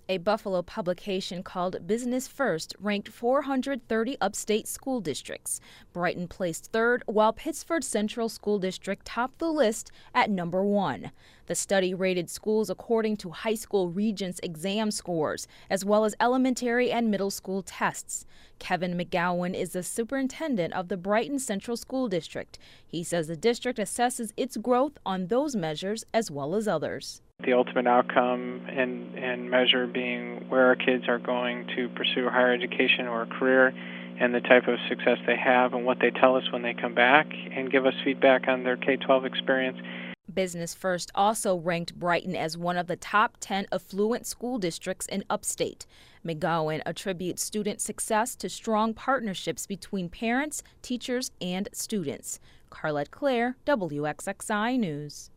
A Buffalo publication called Business First ranked 430 upstate school districts. Brighton placed third, while Pittsford Central School District topped the list at number 1. The study rated schools according to high school regents' exam scores, as well as elementary and middle school tests. Kevin McGowan is the superintendent of the Brighton Central School District. He says the district assesses its growth on those measures as well as others. The ultimate outcome and measure being where our kids are going to pursue higher education or a career, and the type of success they have and what they tell us when they come back and give us feedback on their K-12 experience. Business First also ranked Brighton as one of the top 10 affluent school districts in upstate. McGowan attributes student success to strong partnerships between parents, teachers, and students. Carlette Claire, WXXI News.